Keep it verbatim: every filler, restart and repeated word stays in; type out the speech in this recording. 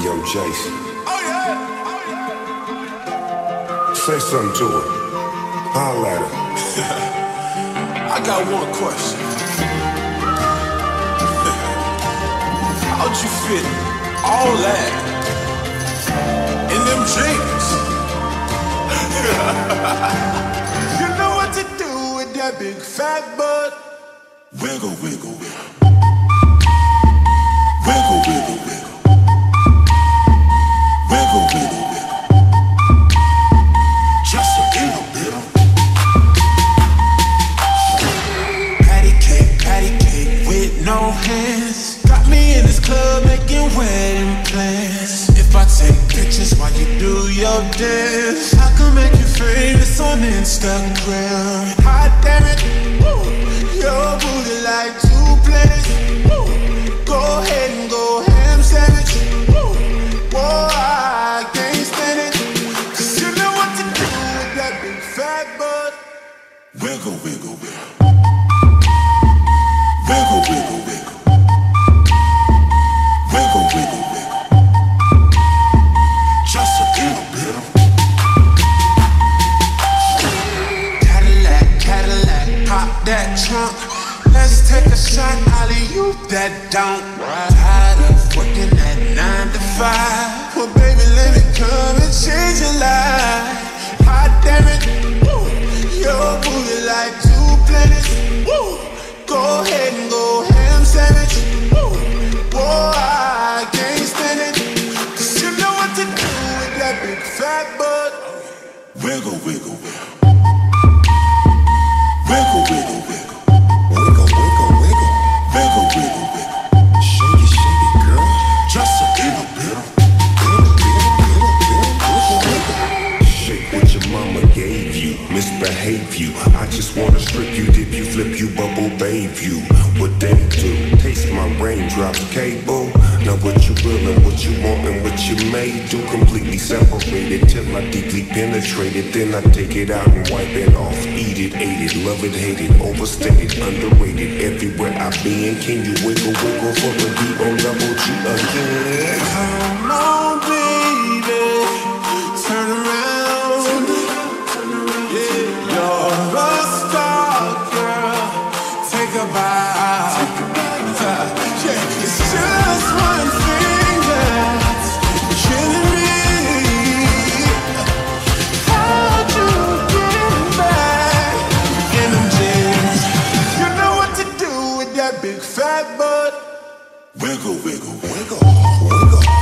Young Jason. Oh yeah. Say something to her. Holla at her. I got one question. How'd you fit all that in them jeans? You know what to do with that big fat butt. Wiggle, wiggle, wiggle. Wiggle, wiggle, wiggle. Wiggle, wiggle, wiggle. Just a little bit. Patty cake, patty cake with no hands. Got me in this club making wedding plans. If I take pictures while you do your dance, I can make you famous on Instagram. Hot damn it, woo. Your booty like two planets. Woo. Go ahead and go ham sandwich. Woo. Boy, I can't stand it. Cause you know what to do with that big fat butt. Wiggle, wiggle, wiggle. Wiggle, wiggle, wiggle. Wiggle, wiggle, wiggle. Just a little bit. Cadillac, Cadillac, pop that trunk. Let's take a shot, alley-oop that don't. Tired of working at nine to five. Well, baby, let me come and change your life. Hot damn it, woo. Your booty like two planets. Woo. Go ahead and go ham sandwich. Woo. Boy, I can't stand it. Cause you know what to do with that big fat butt. Wiggle, wiggle, wiggle. Wiggle, wiggle, wiggle. Wiggle, wiggle, wiggle. Wiggle, wiggle, wiggle. Shake it, shake it, girl. Just a little bit. Shake what your mama gave you, misbehave you. I just wanna strip you, dip you, flip you, bubble bathe you. What they do, taste my raindrops cable. Now what you will and what you want and what you may do. Completely separated till I deeply penetrate it. Then I take it out and wipe it off. Eat it, ate it, love it, hate it. Overstated, underrated. Everywhere I been, can you wiggle, wiggle for the beat on double G again? Come on, baby, turn around. Yeah, you're a star, girl. Take a bow. Yeah, it's just one thing that's killing me. How'd you get back in them jeans? You know what to do with that big fat butt. Wiggle, wiggle, wiggle, wiggle.